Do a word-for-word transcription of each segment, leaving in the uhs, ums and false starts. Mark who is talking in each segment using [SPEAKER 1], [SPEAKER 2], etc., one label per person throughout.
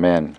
[SPEAKER 1] Amen.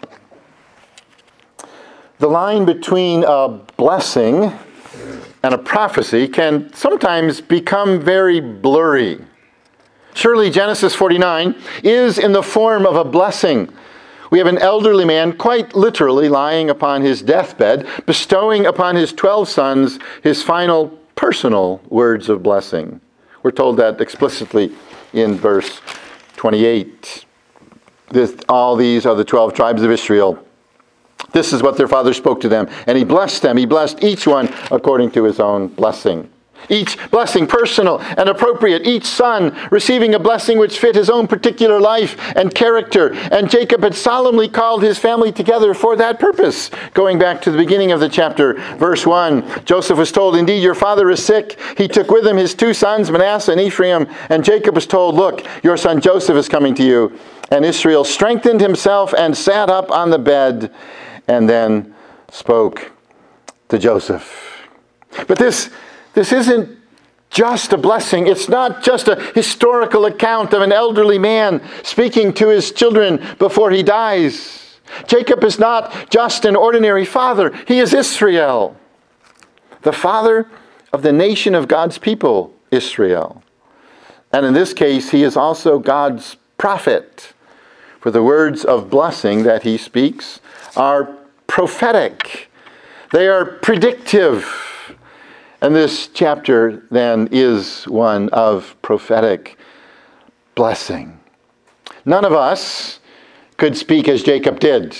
[SPEAKER 1] The line between a blessing and a prophecy can sometimes become very blurry. Surely Genesis forty-nine is in the form of a blessing. We have an elderly man quite literally lying upon his deathbed, bestowing upon his twelve sons his final personal words of blessing. We're told that explicitly in verse twenty-eight. This, all these are the twelve tribes of Israel. This is what their father spoke to them. And he blessed them. He blessed each one according to his own blessing. Each blessing personal and appropriate. Each son receiving a blessing which fit his own particular life and character. And Jacob had solemnly called his family together for that purpose. Going back to the beginning of the chapter, verse one, Joseph was told, "Indeed, your father is sick." He took with him his two sons, Manasseh and Ephraim. And Jacob was told, "Look, your son Joseph is coming to you." And Israel strengthened himself and sat up on the bed and then spoke to Joseph. But this, this isn't just a blessing. It's not just a historical account of an elderly man speaking to his children before he dies. Jacob is not just an ordinary father. He is Israel, the father of the nation of God's people, Israel. And in this case, he is also God's prophet. For the words of blessing that he speaks are prophetic. They are predictive. And this chapter then is one of prophetic blessing. None of us could speak as Jacob did.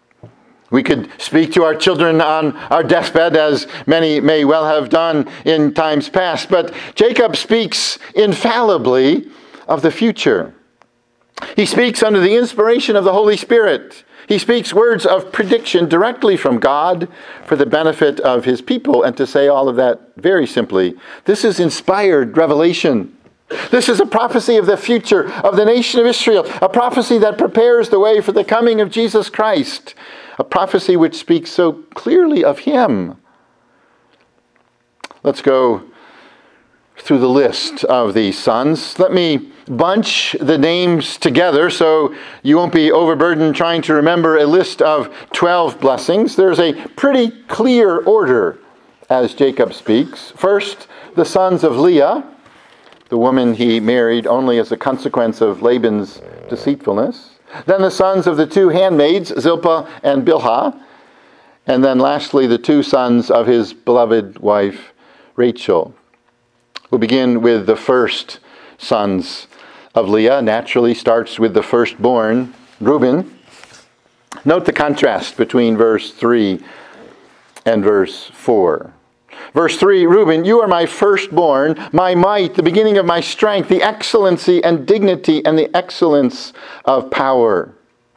[SPEAKER 1] We could speak to our children on our deathbed, as many may well have done in times past. But Jacob speaks infallibly of the future. He speaks under the inspiration of the Holy Spirit. He speaks words of prediction directly from God for the benefit of his people. And to say all of that very simply, this is inspired revelation. This is a prophecy of the future of the nation of Israel, a prophecy that prepares the way for the coming of Jesus Christ, a prophecy which speaks so clearly of him. Let's go through the list of these sons. Let me bunch the names together so you won't be overburdened trying to remember a list of twelve blessings. There's a pretty clear order as Jacob speaks. First, the sons of Leah, the woman he married only as a consequence of Laban's deceitfulness. Then the sons of the two handmaids, Zilpah and Bilhah. And then lastly, the two sons of his beloved wife, Rachel. We'll begin with the first sons of Leah. Naturally starts with the firstborn, Reuben. Note the contrast between verse three and verse four. Verse three, Reuben, you are my firstborn, my might, the beginning of my strength, the excellency and dignity and the excellence of power.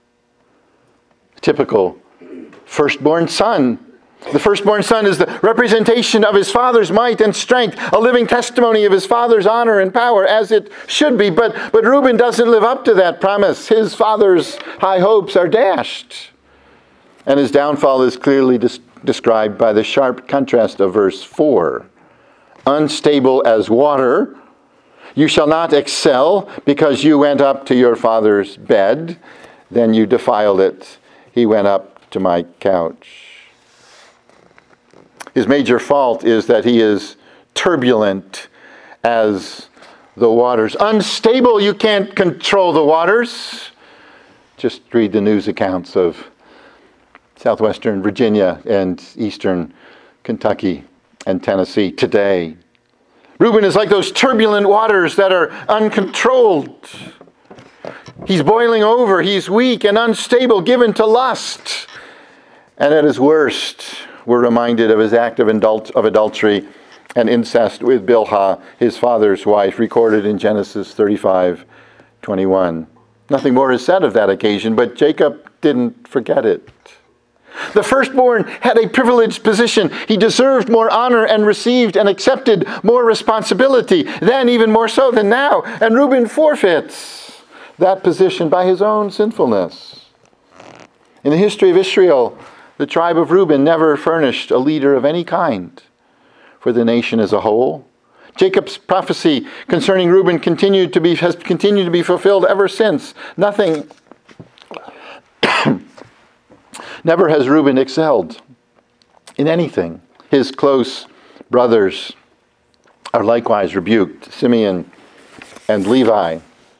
[SPEAKER 1] Typical firstborn son. The firstborn son is the representation of his father's might and strength, a living testimony of his father's honor and power, as it should be. But, but Reuben doesn't live up to that promise. His father's high hopes are dashed. And his downfall is clearly des- described by the sharp contrast of verse four. Unstable as water, you shall not excel because you went up to your father's bed. Then you defiled it. He went up to my couch. His major fault is that he is turbulent as the waters. Unstable, you can't control the waters. Just read the news accounts of southwestern Virginia and eastern Kentucky and Tennessee today. Reuben is like those turbulent waters that are uncontrolled. He's boiling over. He's weak and unstable, given to lust. And at his worst, we're reminded of his act of, adult, of adultery and incest with Bilhah, his father's wife, recorded in Genesis thirty-five twenty-one. Nothing more is said of that occasion, but Jacob didn't forget it. The firstborn had a privileged position. He deserved more honor and received and accepted more responsibility, then even more so than now. And Reuben forfeits that position by his own sinfulness. In the history of Israel, the tribe of Reuben never furnished a leader of any kind for the nation as a whole. Jacob's prophecy concerning Reuben continued to be, has continued to be fulfilled ever since. Nothing, Never has Reuben excelled in anything. His close brothers are likewise rebuked, Simeon and Levi.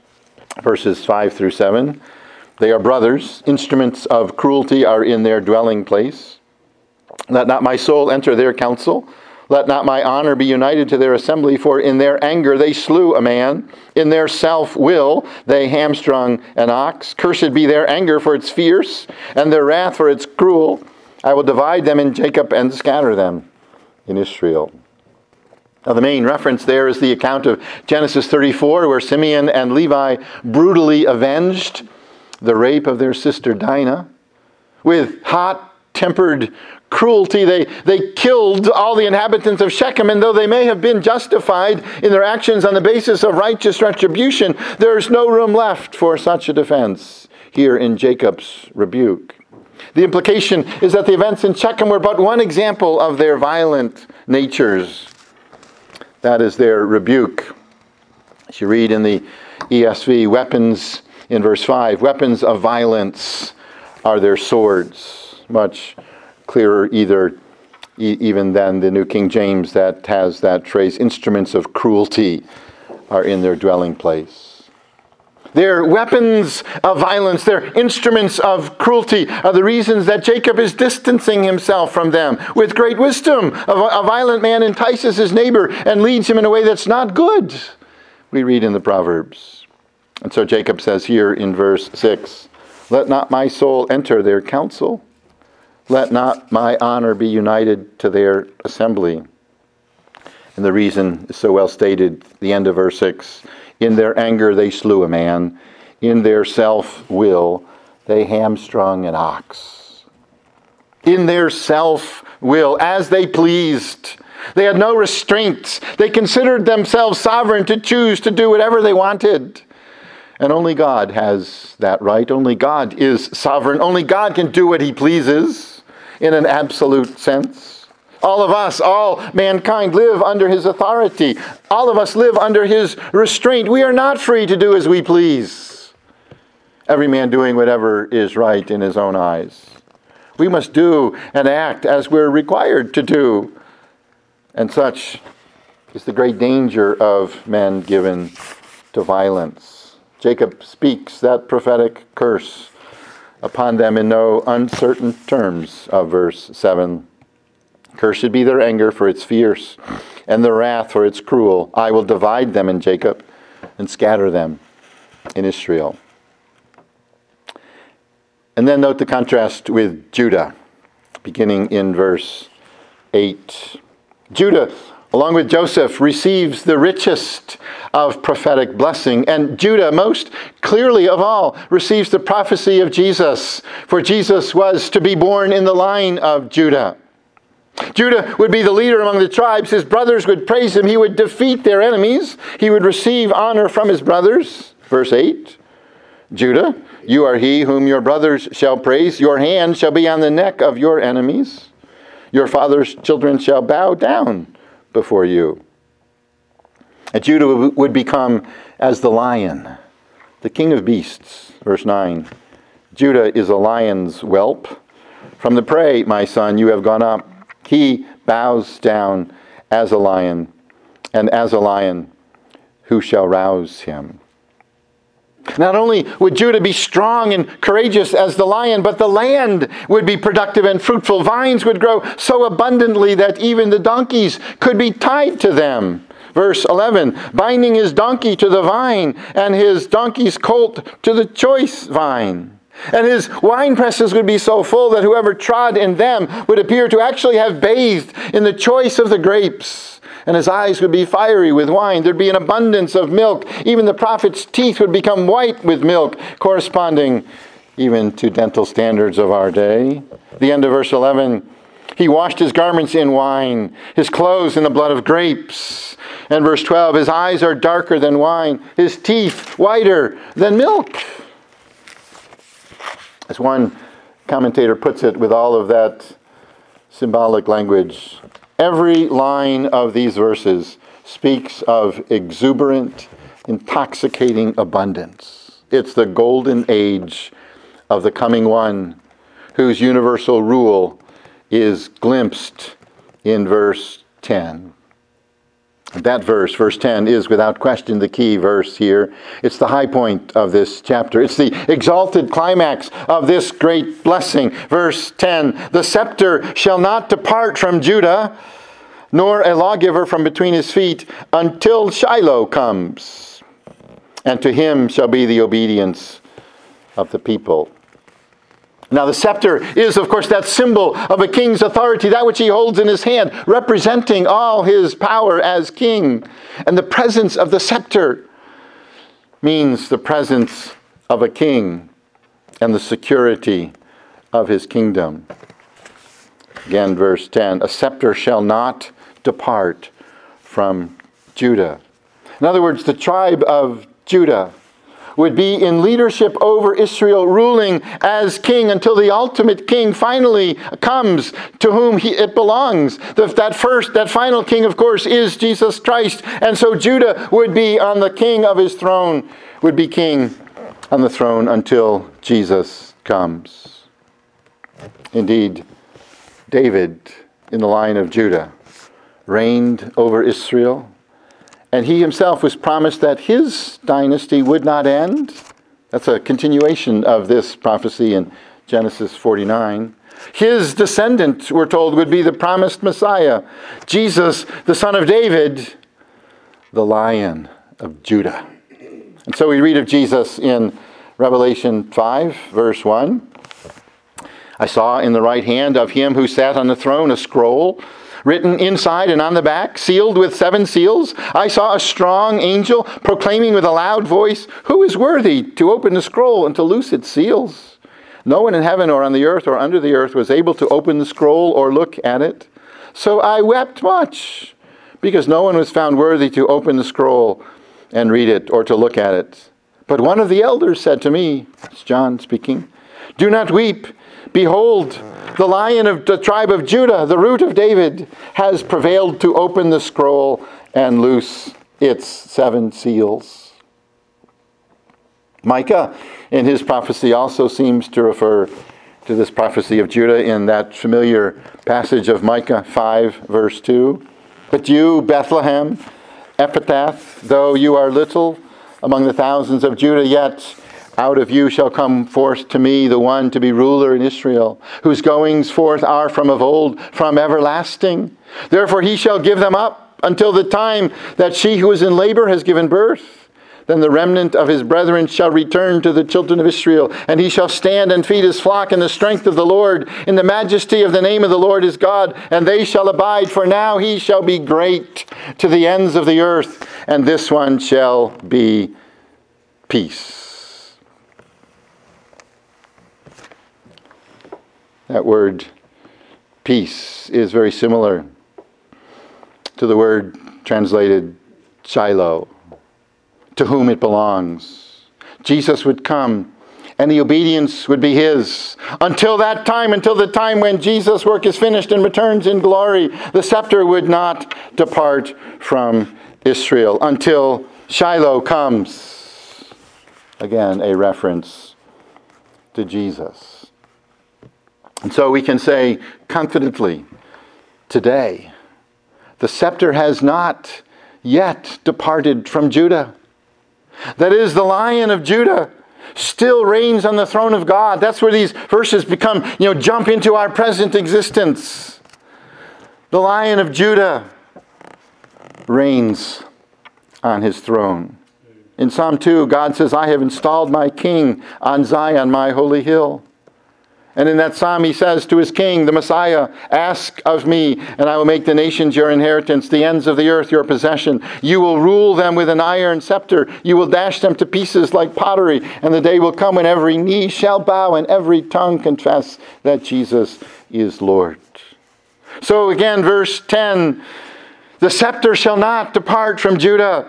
[SPEAKER 1] Verses five through seven. They are brothers. Instruments of cruelty are in their dwelling place. Let not my soul enter their council. Let not my honor be united to their assembly, for in their anger they slew a man. In their self-will they hamstrung an ox. Cursed be their anger, for it's fierce, and their wrath, for it's cruel. I will divide them in Jacob and scatter them in Israel. Now the main reference there is the account of Genesis thirty-four, where Simeon and Levi brutally avenged the rape of their sister Dinah. With hot-tempered cruelty, they, they killed all the inhabitants of Shechem, and though they may have been justified in their actions on the basis of righteous retribution, there's no room left for such a defense here in Jacob's rebuke. The implication is that the events in Shechem were but one example of their violent natures. That is their rebuke. As you read in the E S V, weapons in verse five, weapons of violence are their swords. Much clearer either e- even than the New King James that has that phrase, instruments of cruelty are in their dwelling place. Their weapons of violence, their instruments of cruelty are the reasons that Jacob is distancing himself from them. With great wisdom, a, a violent man entices his neighbor and leads him in a way that's not good, we read in the Proverbs. And so Jacob says here in verse six, let not my soul enter their council. Let not my honor be united to their assembly. And the reason is so well stated, the end of verse six. In their anger they slew a man. In their self-will they hamstrung an ox. In their self-will, as they pleased. They had no restraints. They considered themselves sovereign to choose to do whatever they wanted. And only God has that right. Only God is sovereign. Only God can do what he pleases in an absolute sense. All of us, all mankind live under his authority. All of us live under his restraint. We are not free to do as we please. Every man doing whatever is right in his own eyes. We must do and act as we're required to do. And such is the great danger of men given to violence. Jacob speaks that prophetic curse upon them in no uncertain terms of verse seven. Cursed be their anger, for it's fierce, and their wrath, for it's cruel. I will divide them in Jacob and scatter them in Israel. And then note the contrast with Judah, beginning in verse eight. Judah, along with Joseph, receives the richest of prophetic blessing. And Judah, most clearly of all, receives the prophecy of Jesus. For Jesus was to be born in the line of Judah. Judah would be the leader among the tribes. His brothers would praise him. He would defeat their enemies. He would receive honor from his brothers. Verse eight. Judah, you are he whom your brothers shall praise. Your hand shall be on the neck of your enemies. Your father's children shall bow down before you. And Judah would become as the lion, the king of beasts. Verse nine. Judah is a lion's whelp. From the prey, my son, you have gone up. He bows down as a lion, and as a lion, who shall rouse him? Not only would Judah be strong and courageous as the lion, but the land would be productive and fruitful. Vines would grow so abundantly that even the donkeys could be tied to them. Verse eleven, binding his donkey to the vine, and his donkey's colt to the choice vine. And his wine presses would be so full that whoever trod in them would appear to actually have bathed in the choice of the grapes. And his eyes would be fiery with wine. There'd be an abundance of milk. Even the prophet's teeth would become white with milk, corresponding even to dental standards of our day. The end of verse eleven, he washed his garments in wine, his clothes in the blood of grapes. And verse twelve, his eyes are darker than wine, his teeth whiter than milk. As one commentator puts it with all of that symbolic language, every line of these verses speaks of exuberant, intoxicating abundance. It's the golden age of the coming one whose universal rule is glimpsed in verse ten. That verse, verse ten, is without question the key verse here. It's the high point of this chapter. It's the exalted climax of this great blessing. Verse ten, the scepter shall not depart from Judah, nor a lawgiver from between his feet, until Shiloh comes. And to him shall be the obedience of the people. Now the scepter is, of course, that symbol of a king's authority, that which he holds in his hand, representing all his power as king. And the presence of the scepter means the presence of a king and the security of his kingdom. Again, verse ten, a scepter shall not depart from Judah. In other words, the tribe of Judah would be in leadership over Israel, ruling as king until the ultimate king finally comes, to whom he, it belongs. The, that first, that final king, of course, is Jesus Christ. And so Judah would be on the king of his throne, would be king on the throne until Jesus comes. Indeed, David, in the line of Judah, reigned over Israel. And he himself was promised that his dynasty would not end. That's a continuation of this prophecy in Genesis forty-nine. His descendant, we're told, would be the promised Messiah, Jesus, the son of David, the Lion of Judah. And so we read of Jesus in Revelation five, verse one. I saw in the right hand of him who sat on the throne a scroll, written inside and on the back, sealed with seven seals. I saw a strong angel proclaiming with a loud voice, "Who is worthy to open the scroll and to loose its seals?" No one in heaven or on the earth or under the earth was able to open the scroll or look at it. So I wept much, because no one was found worthy to open the scroll and read it or to look at it. But one of the elders said to me, it's John speaking, "Do not weep. Behold, the Lion of the tribe of Judah, the root of David, has prevailed to open the scroll and loose its seven seals." Micah, in his prophecy, also seems to refer to this prophecy of Judah in that familiar passage of Micah five, verse two. "But you, Bethlehem, Ephrathah, though you are little among the thousands of Judah, yet out of you shall come forth to me the one to be ruler in Israel, whose goings forth are from of old, from everlasting. Therefore he shall give them up until the time that she who is in labor has given birth. Then the remnant of his brethren shall return to the children of Israel, and he shall stand and feed his flock in the strength of the Lord, in the majesty of the name of the Lord his God, and they shall abide, for now he shall be great to the ends of the earth, and this one shall be peace." That word peace is very similar to the word translated Shiloh, to whom it belongs. Jesus would come and the obedience would be his. Until that time, until the time when Jesus' work is finished and returns in glory, the scepter would not depart from Israel until Shiloh comes. Again, a reference to Jesus. And so we can say confidently, today, the scepter has not yet departed from Judah. That is, the Lion of Judah still reigns on the throne of God. That's where these verses become, you know, jump into our present existence. The Lion of Judah reigns on his throne. In Psalm two, God says, "I have installed my king on Zion, my holy hill." And in that psalm he says to his king, the Messiah, "Ask of me, and I will make the nations your inheritance, the ends of the earth your possession. You will rule them with an iron scepter. You will dash them to pieces like pottery. And the day will come when every knee shall bow and every tongue confess that Jesus is Lord." So again, verse ten, the scepter shall not depart from Judah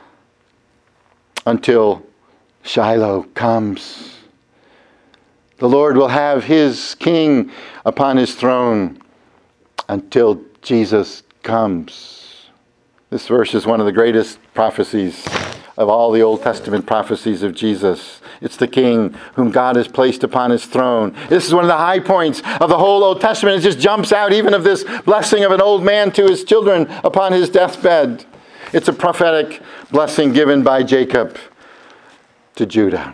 [SPEAKER 1] until Shiloh comes. The Lord will have his king upon his throne until Jesus comes. This verse is one of the greatest prophecies of all the Old Testament prophecies of Jesus. It's the King whom God has placed upon his throne. This is one of the high points of the whole Old Testament. It just jumps out even of this blessing of an old man to his children upon his deathbed. It's a prophetic blessing given by Jacob to Judah.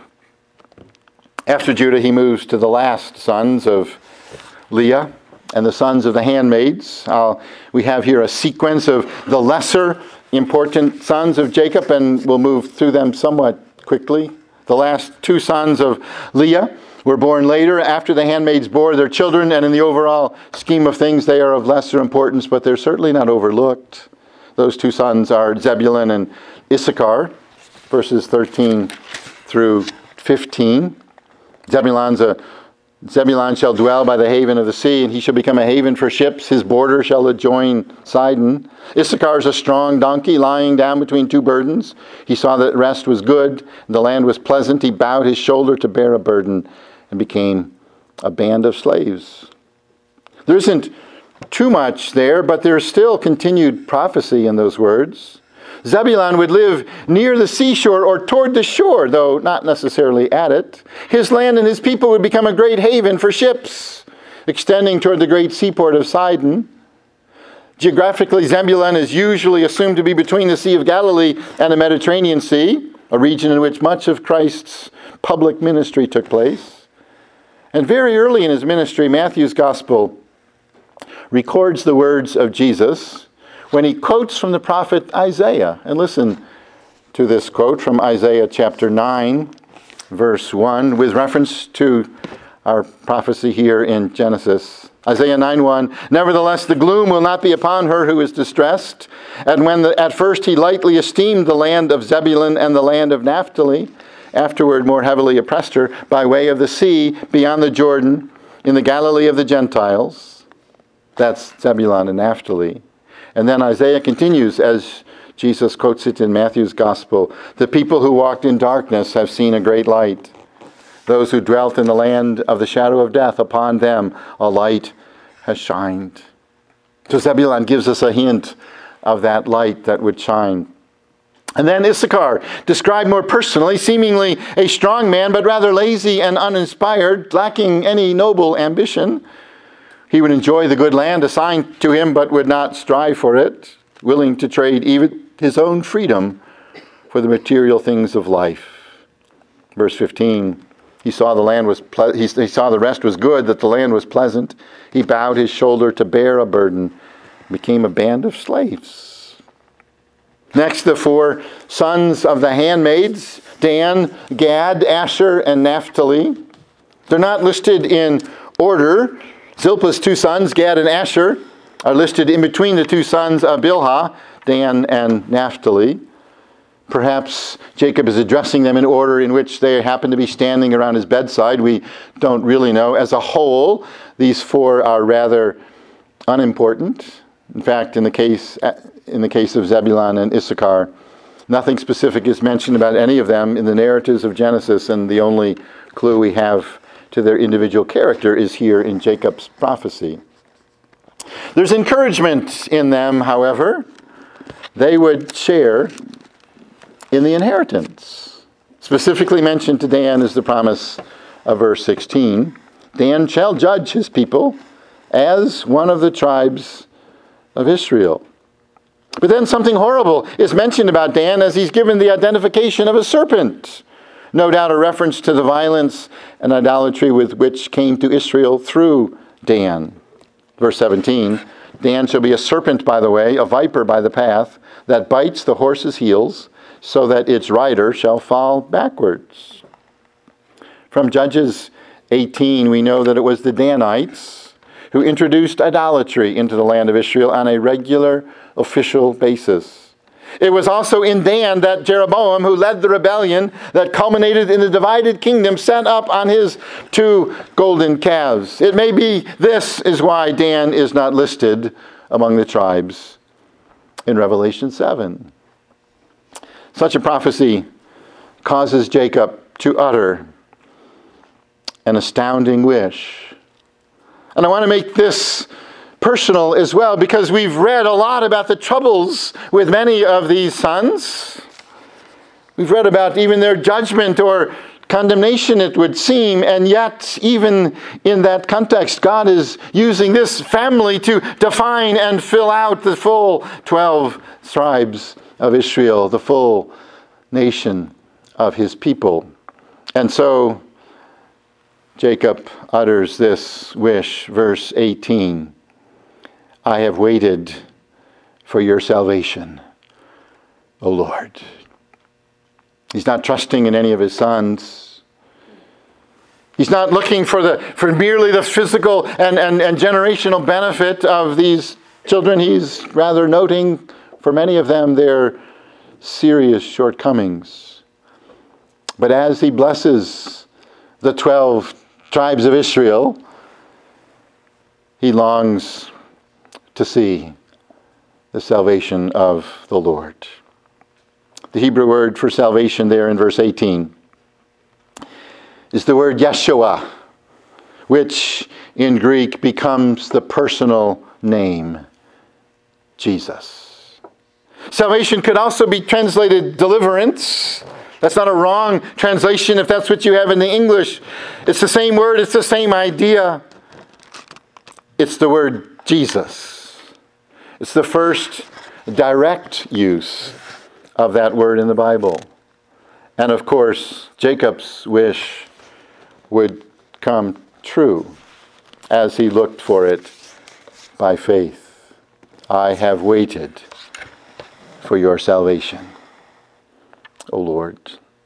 [SPEAKER 1] After Judah, he moves to the last sons of Leah and the sons of the handmaids. Uh, we have here a sequence of the lesser important sons of Jacob, and we'll move through them somewhat quickly. The last two sons of Leah were born later after the handmaids bore their children, and in the overall scheme of things, they are of lesser importance, but they're certainly not overlooked. Those two sons are Zebulun and Issachar, verses thirteen through fifteen. Zebulun's a Zebulun shall dwell by the haven of the sea, and he shall become a haven for ships. His border shall adjoin Sidon. Issachar is a strong donkey lying down between two burdens. He saw that rest was good, and the land was pleasant. He bowed his shoulder to bear a burden and became a band of slaves. There isn't too much there, but there's still continued prophecy in those words. Zebulun would live near the seashore or toward the shore, though not necessarily at it. His land and his people would become a great haven for ships, extending toward the great seaport of Sidon. Geographically, Zebulun is usually assumed to be between the Sea of Galilee and the Mediterranean Sea, a region in which much of Christ's public ministry took place. And very early in his ministry, Matthew's Gospel records the words of Jesus when he quotes from the prophet Isaiah. And listen to this quote from Isaiah chapter nine, verse one, with reference to our prophecy here in Genesis. Isaiah nine one, nevertheless the gloom will not be upon her who is distressed. And when the, at first he lightly esteemed the land of Zebulun and the land of Naphtali, afterward more heavily oppressed her by way of the sea beyond the Jordan in the Galilee of the Gentiles. That's Zebulun and Naphtali. And then Isaiah continues as Jesus quotes it in Matthew's Gospel. The people who walked in darkness have seen a great light. Those who dwelt in the land of the shadow of death, upon them a light has shined. So Zebulun gives us a hint of that light that would shine. And then Issachar, described more personally, seemingly a strong man, but rather lazy and uninspired, lacking any noble ambition. He would enjoy the good land assigned to him, but would not strive for it, willing to trade even his own freedom for the material things of life. Verse fifteen, he saw the land was ple- he, he saw the rest was good, that the land was pleasant. He bowed his shoulder to bear a burden, became a band of slaves. Next, the four sons of the handmaids, Dan, Gad, Asher, and Naphtali. They're not listed in order. Zilpah's two sons, Gad and Asher, are listed in between the two sons of Bilhah, Dan and Naphtali. Perhaps Jacob is addressing them in order in which they happen to be standing around his bedside. We don't really know. As a whole, these four are rather unimportant. In fact, in the case in the case of Zebulun and Issachar, nothing specific is mentioned about any of them in the narratives of Genesis, and the only clue we have to their individual character is here in Jacob's prophecy. There's encouragement in them, however. They would share in the inheritance. Specifically mentioned to Dan is the promise of verse sixteen. Dan shall judge his people as one of the tribes of Israel. But then something horrible is mentioned about Dan as he's given the identification of a serpent. No doubt a reference to the violence and idolatry with which came to Israel through Dan. Verse seventeen, Dan shall be a serpent by the way, a viper by the path, that bites the horse's heels, so that its rider shall fall backwards. From Judges eighteen, we know that it was the Danites who introduced idolatry into the land of Israel on a regular, official basis. It was also in Dan that Jeroboam, who led the rebellion that culminated in the divided kingdom, set up on his two golden calves. It may be this is why Dan is not listed among the tribes in Revelation seven. Such a prophecy causes Jacob to utter an astounding wish. And I want to make this personal as well, because we've read a lot about the troubles with many of these sons. We've read about even their judgment or condemnation, it would seem, and yet even in that context, God is using this family to define and fill out the full twelve tribes of Israel, the full nation of his people. And so Jacob utters this wish, verse eighteen, I have waited for your salvation, O Lord. He's not trusting in any of his sons. He's not looking for the for merely the physical and, and, and generational benefit of these children. He's rather noting for many of them their serious shortcomings. But as he blesses the twelve tribes of Israel, he longs to see the salvation of the Lord. The Hebrew word for salvation there in verse eighteen is the word Yeshua, which in Greek becomes the personal name, Jesus. Salvation could also be translated deliverance. That's not a wrong translation if that's what you have in the English. It's the same word, it's the same idea. It's the word Jesus. It's the first direct use of that word in the Bible. And of course, Jacob's wish would come true as he looked for it by faith. I have waited for your salvation, O Lord.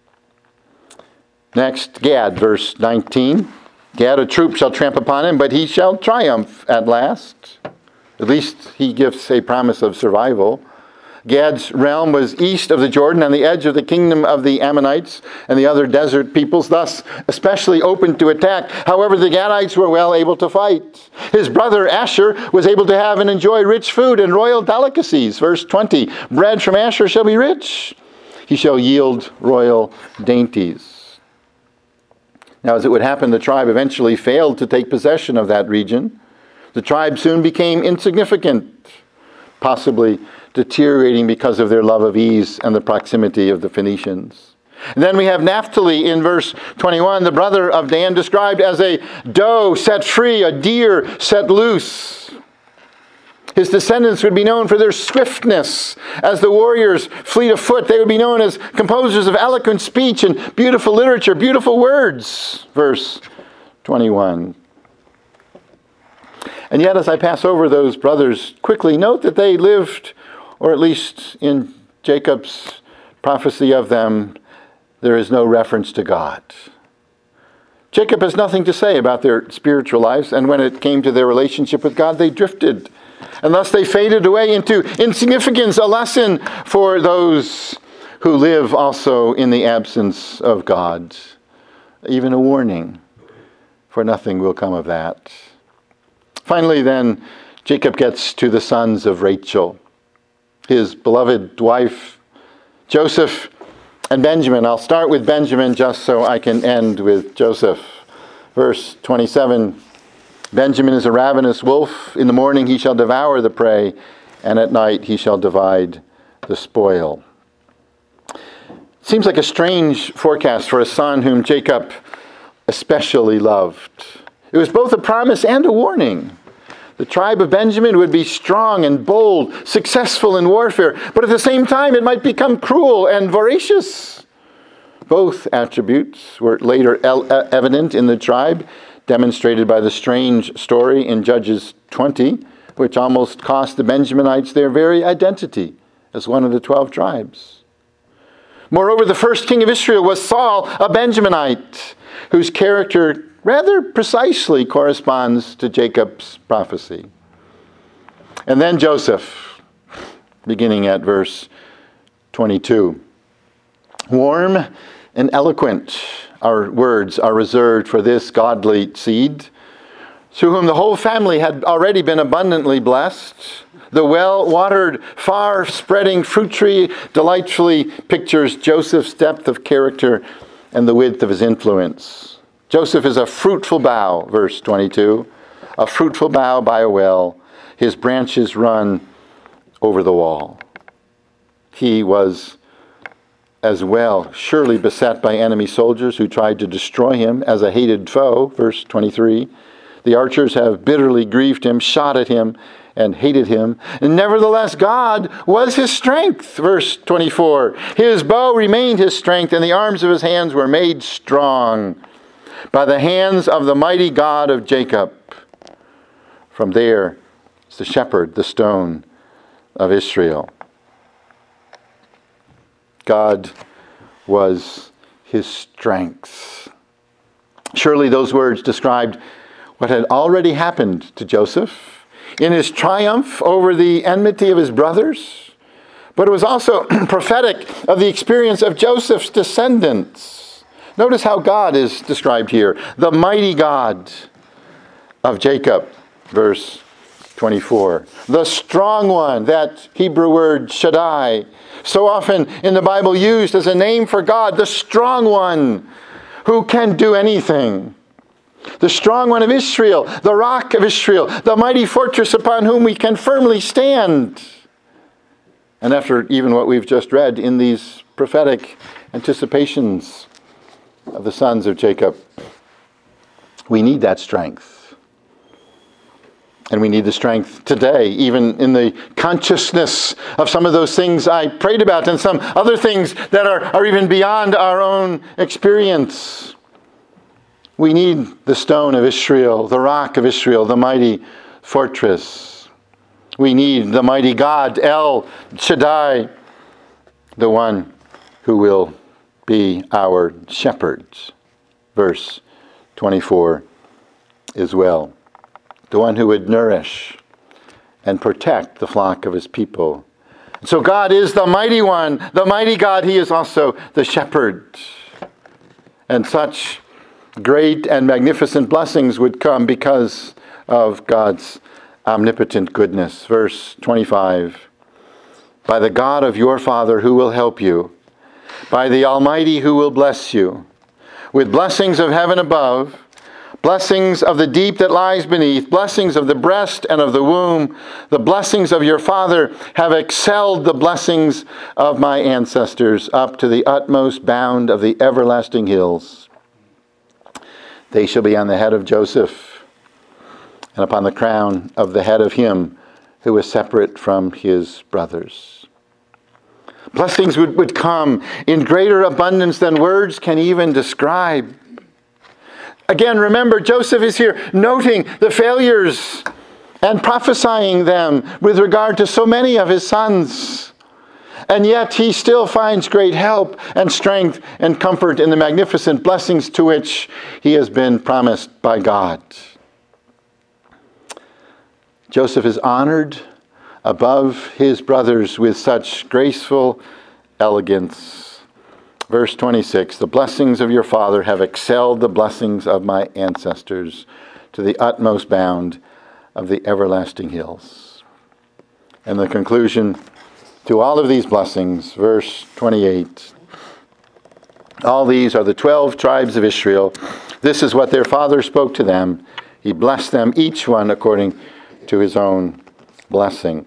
[SPEAKER 1] Next, Gad, verse nineteen. Gad, a troop shall tramp upon him, but he shall triumph at last. At least he gives a promise of survival. Gad's realm was east of the Jordan, on the edge of the kingdom of the Ammonites and the other desert peoples, thus especially open to attack. However, the Gadites were well able to fight. His brother Asher was able to have and enjoy rich food and royal delicacies. Verse twenty, bread from Asher shall be rich. He shall yield royal dainties. Now, as it would happen, the tribe eventually failed to take possession of that region. The tribe soon became insignificant, possibly deteriorating because of their love of ease and the proximity of the Phoenicians. And then we have Naphtali in verse twenty-one, the brother of Dan, described as a doe set free, a deer set loose. His descendants would be known for their swiftness. As the warriors fleet afoot, they would be known as composers of eloquent speech and beautiful literature, beautiful words. Verse twenty-one. And yet, as I pass over those brothers quickly, note that they lived, or at least in Jacob's prophecy of them, there is no reference to God. Jacob has nothing to say about their spiritual lives, and when it came to their relationship with God, they drifted. And thus they faded away into insignificance, a lesson for those who live also in the absence of God. Even a warning, for nothing will come of that. Finally, then, Jacob gets to the sons of Rachel, his beloved wife, Joseph and Benjamin. I'll start with Benjamin just so I can end with Joseph. Verse twenty-seven, Benjamin is a ravenous wolf. In the morning he shall devour the prey, and at night he shall divide the spoil. Seems like a strange forecast for a son whom Jacob especially loved. It was both a promise and a warning. The tribe of Benjamin would be strong and bold, successful in warfare, but at the same time it might become cruel and voracious. Both attributes were later evident in the tribe, demonstrated by the strange story in Judges twenty, which almost cost the Benjaminites their very identity as one of the twelve tribes. Moreover, the first king of Israel was Saul, a Benjaminite, whose character rather precisely corresponds to Jacob's prophecy. And then Joseph, beginning at verse twenty-two. Warm and eloquent our words are reserved for this godly seed, through whom the whole family had already been abundantly blessed. The well-watered, far-spreading fruit tree delightfully pictures Joseph's depth of character and the width of his influence. Joseph is a fruitful bough, verse twenty-two, a fruitful bough by a well. His branches run over the wall. He was as well, surely beset by enemy soldiers who tried to destroy him as a hated foe. Verse twenty-three. The archers have bitterly grieved him, shot at him, and hated him. And nevertheless, God was his strength. Verse twenty-four. His bow remained his strength, and the arms of his hands were made strong by the hands of the mighty God of Jacob. From there is the shepherd, the stone of Israel. God was his strength. Surely those words described what had already happened to Joseph in his triumph over the enmity of his brothers, but it was also prophetic of the experience of Joseph's descendants. Notice how God is described here, the mighty God of Jacob, verse twenty-four. The strong one, that Hebrew word Shaddai, so often in the Bible used as a name for God, the strong one who can do anything. The strong one of Israel, the rock of Israel, the mighty fortress upon whom we can firmly stand. And after even what we've just read in these prophetic anticipations of the sons of Jacob, we need that strength. And we need the strength today, even in the consciousness of some of those things I prayed about and some other things that are, are even beyond our own experience. We need the stone of Israel, the rock of Israel, the mighty fortress. We need the mighty God, El Shaddai, the one who will be our shepherd. Verse twenty-four as well. The one who would nourish and protect the flock of his people. So God is the mighty one, the mighty God. He is also the shepherd. And such great and magnificent blessings would come because of God's omnipotent goodness. Verse twenty-five. By the God of your Father who will help you, by the Almighty who will bless you, with blessings of heaven above, blessings of the deep that lies beneath, blessings of the breast and of the womb, the blessings of your father have excelled the blessings of my ancestors up to the utmost bound of the everlasting hills. They shall be on the head of Joseph and upon the crown of the head of him who is separate from his brothers. Blessings would, would come in greater abundance than words can even describe. Again, remember, Joseph is here noting the failures and prophesying them with regard to so many of his sons. And yet he still finds great help and strength and comfort in the magnificent blessings to which he has been promised by God. Joseph is honored above his brothers with such graceful elegance. Verse twenty-six, the blessings of your father have excelled the blessings of my ancestors to the utmost bound of the everlasting hills. And the conclusion to all of these blessings, verse twenty-eight. All these are the twelve tribes of Israel. This is what their father spoke to them. He blessed them, each one according to his own blessing.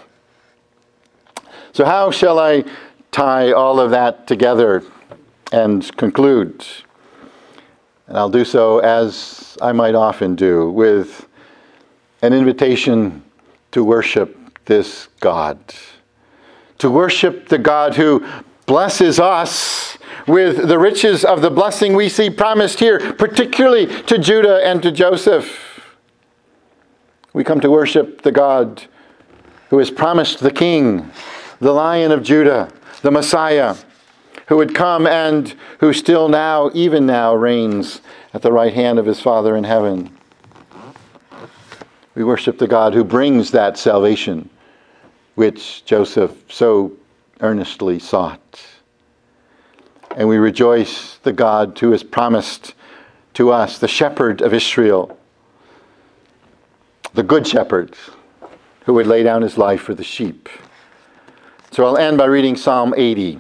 [SPEAKER 1] So how shall I tie all of that together and conclude? And I'll do so as I might often do, with an invitation to worship this God. To worship the God who blesses us with the riches of the blessing we see promised here, particularly to Judah and to Joseph. We come to worship the God who has promised the King, the Lion of Judah, the Messiah, who would come and who still now, even now, reigns at the right hand of his Father in heaven. We worship the God who brings that salvation which Joseph so earnestly sought. And we rejoice the God who has promised to us, the shepherd of Israel, the good shepherd who would lay down his life for the sheep. So I'll end by reading Psalm eighty.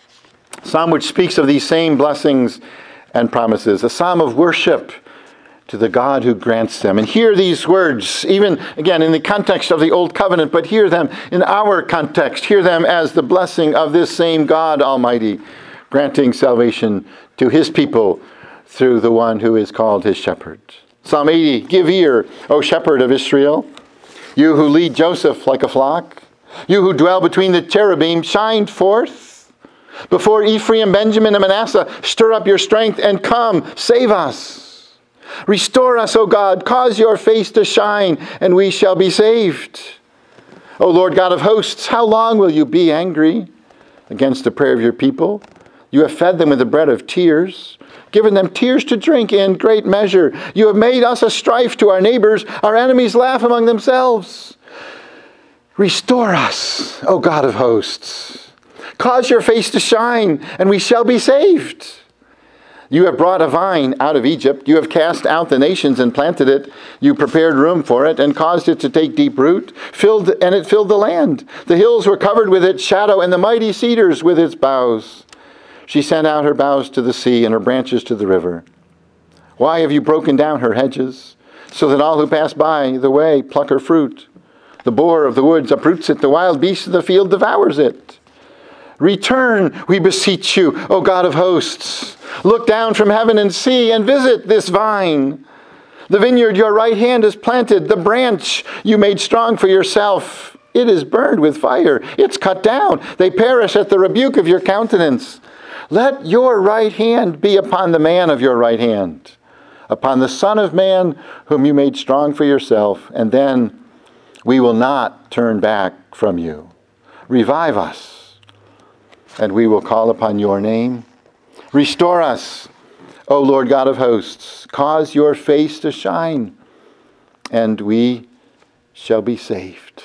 [SPEAKER 1] Psalm which speaks of these same blessings and promises. A psalm of worship to the God who grants them. And hear these words, even again in the context of the Old Covenant, but hear them in our context. Hear them as the blessing of this same God Almighty, granting salvation to his people through the one who is called his shepherd. Psalm eighty, give ear, O shepherd of Israel, you who lead Joseph like a flock, you who dwell between the cherubim, shine forth. Before Ephraim, Benjamin, and Manasseh, stir up your strength and come, save us. Restore us, O God, cause your face to shine, and we shall be saved. O Lord God of hosts, how long will you be angry against the prayer of your people? You have fed them with the bread of tears, given them tears to drink in great measure. You have made us a strife to our neighbors. Our enemies laugh among themselves. Restore us, O God of hosts. Cause your face to shine, and we shall be saved. You have brought a vine out of Egypt. You have cast out the nations and planted it. You prepared room for it and caused it to take deep root, filled and it filled the land. The hills were covered with its shadow, and the mighty cedars with its boughs. She sent out her boughs to the sea and her branches to the river. Why have you broken down her hedges, so that all who pass by the way pluck her fruit? The boar of the woods uproots it. The wild beast of the field devours it. Return, we beseech you, O God of hosts. Look down from heaven and see and visit this vine. The vineyard your right hand has planted, the branch you made strong for yourself. It is burned with fire. It's cut down. They perish at the rebuke of your countenance. Let your right hand be upon the man of your right hand, upon the Son of Man whom you made strong for yourself, and then we will not turn back from you. Revive us, and we will call upon your name. Restore us, O Lord God of hosts. Cause your face to shine, and we shall be saved.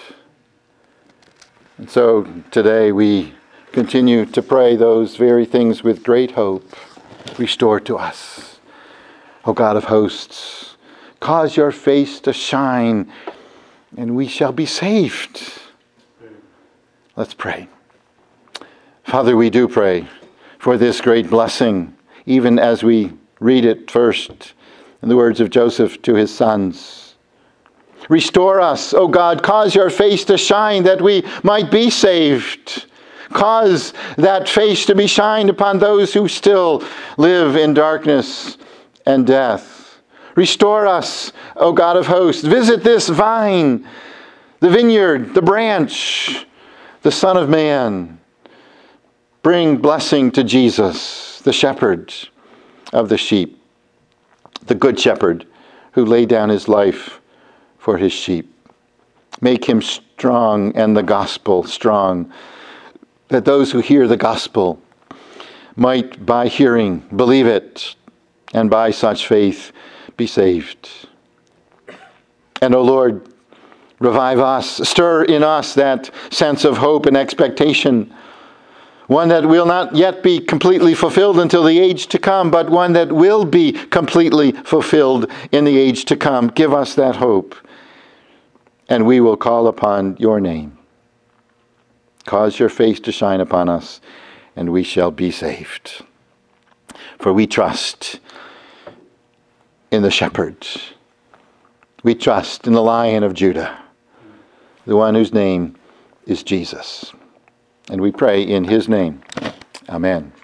[SPEAKER 1] And so today we continue to pray those very things with great hope. Restore to us, O God of hosts. Cause your face to shine, and we shall be saved. Let's pray. Father, we do pray for this great blessing, even as we read it first in the words of Joseph to his sons. Restore us, O God, cause your face to shine that we might be saved. Cause that face to be shined upon those who still live in darkness and death. Restore us, O God of hosts. Visit this vine, the vineyard, the branch, the Son of Man. Bring blessing to Jesus, the shepherd of the sheep, the good shepherd who laid down his life for his sheep. Make him strong and the gospel strong, that those who hear the gospel might, by hearing, believe it, and by such faith be saved. And, O Lord, revive us, stir in us that sense of hope and expectation, one that will not yet be completely fulfilled until the age to come, but one that will be completely fulfilled in the age to come. Give us that hope, and we will call upon your name. Cause your face to shine upon us, and we shall be saved. For we trust in the shepherd. We trust in the Lion of Judah, the one whose name is Jesus. And we pray in his name. Amen.